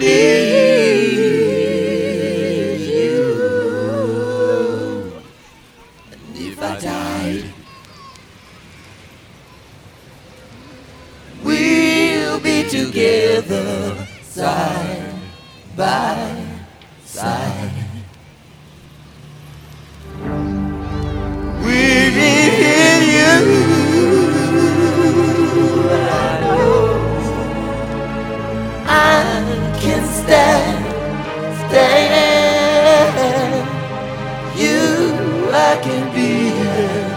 need you. And if I died, we'll be together side by side. With you, I can stand. You, I can be there.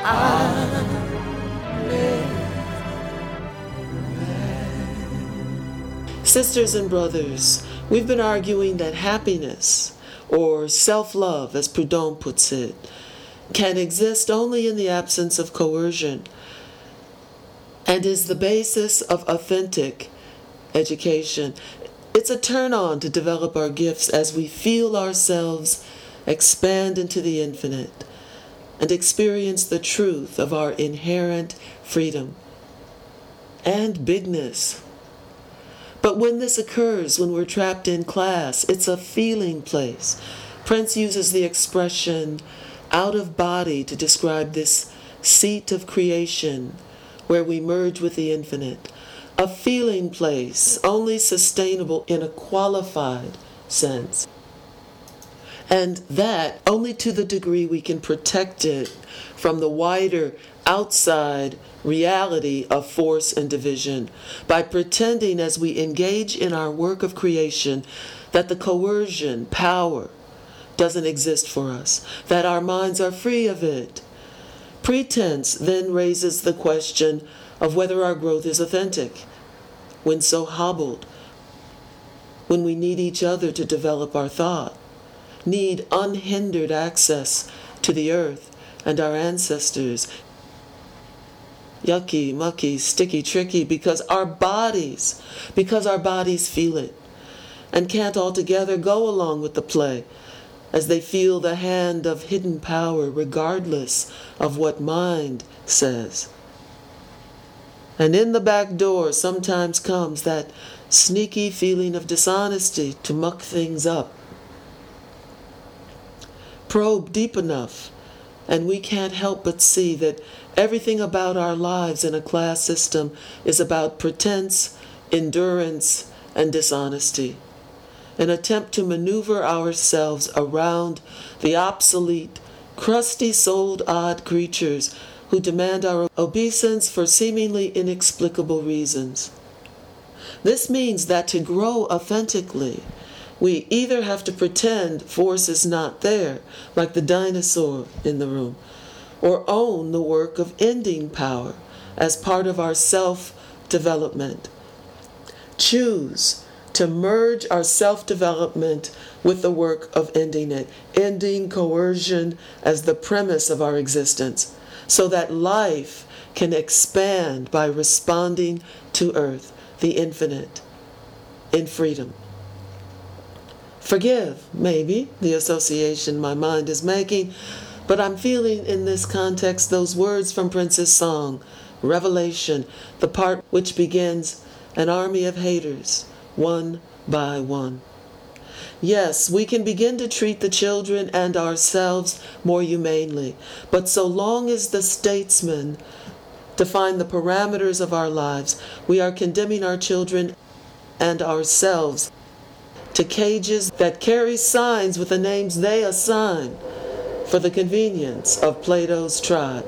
Sisters and brothers, we've been arguing that happiness, or self-love as Proudhon puts it, can exist only in the absence of coercion and is the basis of authentic education. It's a turn-on to develop our gifts as we feel ourselves expand into the infinite and experience the truth of our inherent freedom and bigness. But when this occurs, when we're trapped in class, it's a feeling place. Prince uses the expression out of body to describe this seat of creation where we merge with the infinite. A feeling place, only sustainable in a qualified sense. And that only to the degree we can protect it from the wider outside reality of force and division by pretending as we engage in our work of creation that the coercion, power, doesn't exist for us, that our minds are free of it. Pretense then raises the question of whether our growth is authentic, when so hobbled, when we need each other to develop our thought, need unhindered access to the earth and our ancestors. Yucky, mucky, sticky, tricky, because our bodies feel it and can't altogether go along with the play as they feel the hand of hidden power regardless of what mind says. And in the back door sometimes comes that sneaky feeling of dishonesty to muck things up. Probe deep enough, and we can't help but see that everything about our lives in a class system is about pretense, endurance, and dishonesty. An attempt to maneuver ourselves around the obsolete, crusty-souled odd creatures who demand our obeisance for seemingly inexplicable reasons. This means that to grow authentically, we either have to pretend force is not there, like the dinosaur in the room, or own the work of ending power as part of our self-development. Choose to merge our self-development with the work of ending it, ending coercion as the premise of our existence, so that life can expand by responding to earth, the infinite, in freedom. Forgive, maybe, the association my mind is making, but I'm feeling in this context those words from Prince's song, Revelation, the part which begins, an army of haters, one by one. Yes, we can begin to treat the children and ourselves more humanely, but so long as the statesmen define the parameters of our lives, we are condemning our children and ourselves to cages that carry signs with the names they assign for the convenience of Plato's tribe.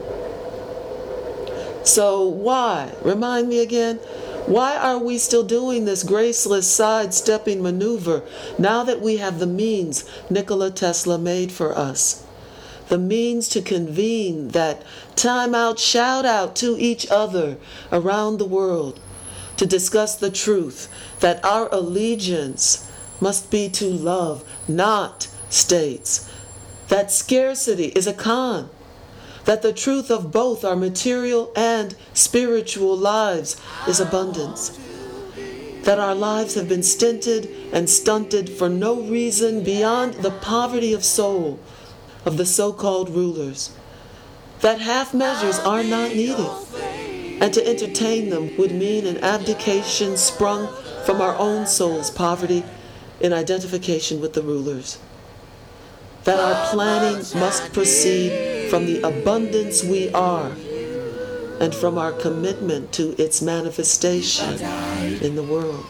So why? Remind me again. Why are we still doing this graceless sidestepping maneuver now that we have the means Nikola Tesla made for us? The means to convene that time-out shout-out to each other around the world to discuss the truth that our allegiance must be to love, not states, that scarcity is a con, that the truth of both our material and spiritual lives is abundance, that our lives have been stinted and stunted for no reason beyond the poverty of soul of the so-called rulers, that half measures are not needed, and to entertain them would mean an abdication sprung from our own soul's poverty in identification with the rulers. That our planning must proceed from the abundance we are and from our commitment to its manifestation in the world.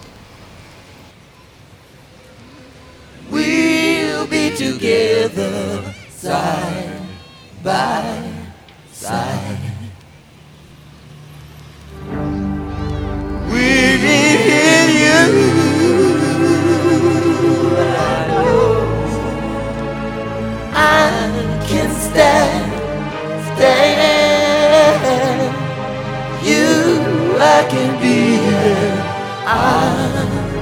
We'll be together side by side. We're in you. I can stand. You, I can be here.